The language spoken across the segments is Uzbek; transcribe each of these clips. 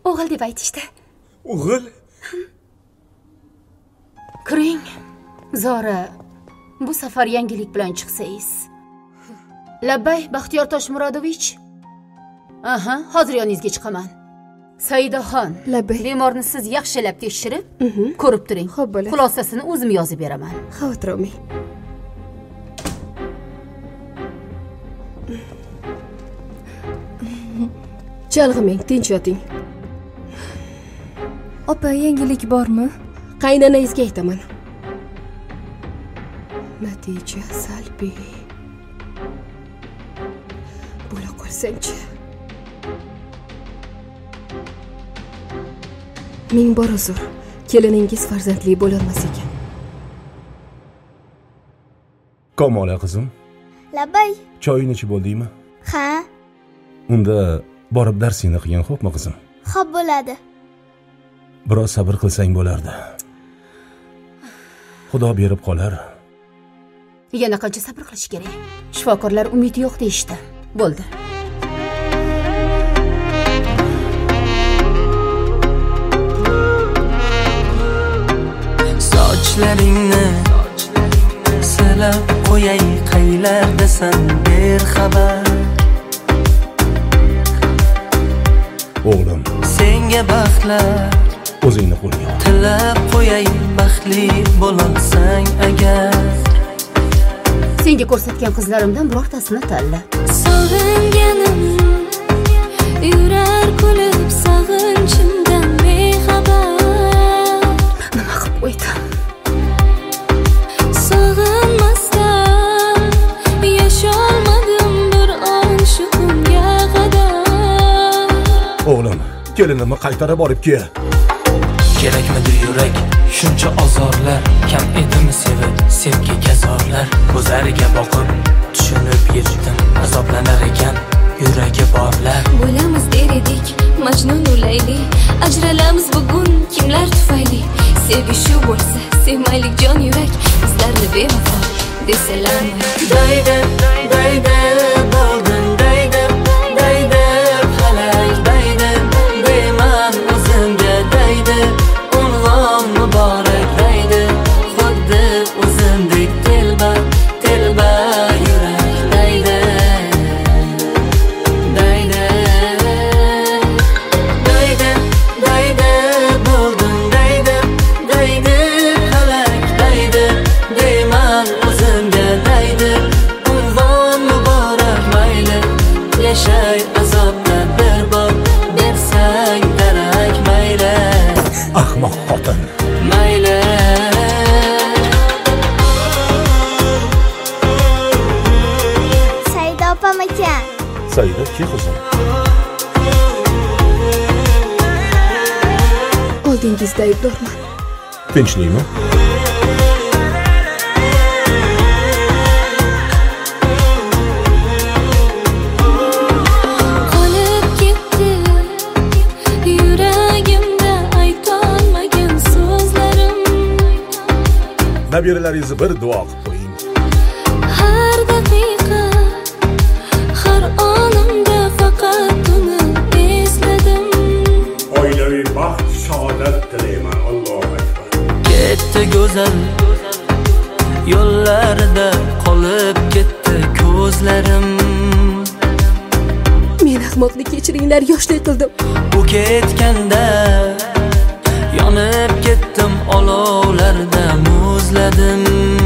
O'g'il deb aytishdi. O'g'il? Kiring, Zora, bu safar yangilik bilan chiqsangiz. Labbay, Baxtiyor Toshmurodovich. Aha, hozir yoningizga chiqaman. Saidaxon, Labbay. Bemorni siz yaxshilab tekshirib, ko'rib turing. Xo'p, bo'ladi. Xulosasini o'zim yozib beraman. Xavotir olmang. Chalg'imang, tinch yoting. Opa, yangilik bormi? Qaynonangizga aytaman. Natija salbiy. Bo'la qolsangchi. Ming bor uzr. Keliningiz farzandli bo'lolmas ekan. Kamola qizim, Labbay. choyini ichib bo'ldingmi? Ha, Unda borib darsingni qilgin, xo'pmi qizim? xo'p bo'ladi. Biroz sabr qilsang bo'lardi. Xudo berib qolar. Yana qancha sabr qilish kerak? Shifokorlar umid yo'q deyishdi. Bo'ldi. Sochlaringni silab qo'yay, qaylardasan berxabar. O'g'lim, Senga baxtlar o'zingni qo'lga ol. tilab qo'yay, baxtli bo'lasan agar. Senga ko'rsatgan qizlarimdan birortasini tanla. Sog'inganim yurar kulib sag'inchimdan bexabar. Nima qilib qo'ydim? Sog'inmasdan yasholmadim bir on shu kunga qadar. O'g'lim, kelinimni qaytarib olib kel. Kerakmidi yurak shuncha azorlar, kam edimi sevib sevgiga zorlar. Ko'zlariga boqib tushunib yetdim, azoblanar ekan yuragi borlar. Bo'lamiz der edik Majnun u Layli, ajralamiz bugun kimlar tufayli. Sevgi shu bo'lsa sevmaylik jon yurak, bizlarni bevafo desalarmi? Daydi daydi bo'ldin, daydi daydi halak, daydi deyman o'zimga, daydi unvon muborak, daydi xuddi o'zimdek telba telba yurak, daydi daydi daydi daydi bo'ldin, daydi daydi halak, daydi deyman o'zimga, daydi unvon muborak, mayli yashay azobda bir bor bersang darak, mayli Ahmoq xotin. mayli. Saida opam ekan. Saida ki qizim? Oldingizda aybdorman. Tinchlikmi? Qolib ketdi yuragimda aytolmagan so'zlarim. Nabiralaringizni bir duo qilib qo'ying. Har daqiqa har onimda faqat uni esladim. Oilaviy baxt, saodat tilayman. Allohu akbar. Ketdi go'zal yo'llarida, qolib ketdi ko'zlarim. Men ahmoqlik kechiringlar, yoshlik qildim. U ketganda yonib ketdim, olovlarda muzladim.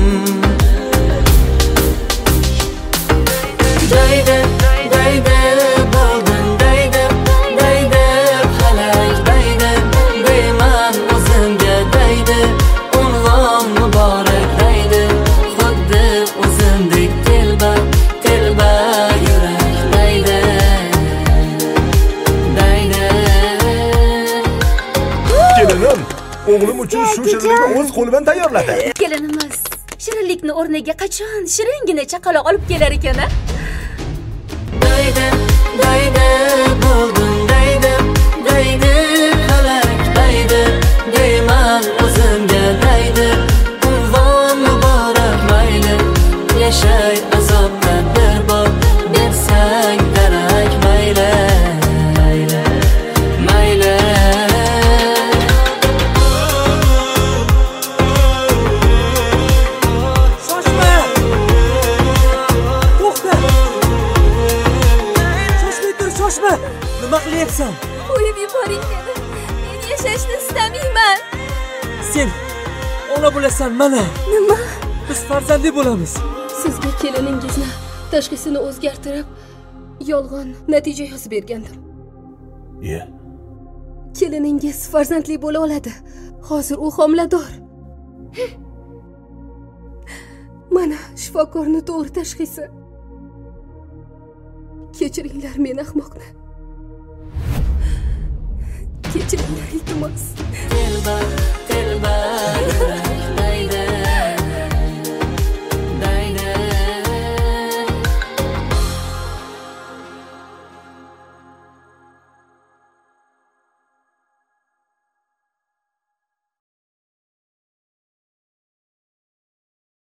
Daydi daydi bo'ldin, daydi daydi halak, daydi deyman o'zimga, daydi unvon muborak, daydi xuddi o'zimdek telba telba yurak, daydi daydi. Kelinim, o'g'lim uchun shu shirinlikni o'z qo'lidan tayyorladi. Kelinimiz shirinlikni o'rniga qachon shiringina chaqaloq olib kelar ekan-a? Daydi daydi bo'ldin, daydi daydi halak, daydi deyman o'zimga, daydi unvon muborak, mayli yashay azobda bir bor bersang darak, mayli mayli shoshma. Nima qilyapsan? Qo'yib yuboring meni. Men yashashni istamayman. Sen ona bo'lasan mana. Nima? Biz farzandli bo'lamiz. Sizga keliningizni tashxisini o'zgartirib, yolg'on natija yozib bergandim. Keliningiz farzandli bo'la oladi. Hozir u homilador. Mana shifokorning to'g'ri tashxisi. Kechiringlar meni ahmoqni. Kechiringlar iltimos. Telba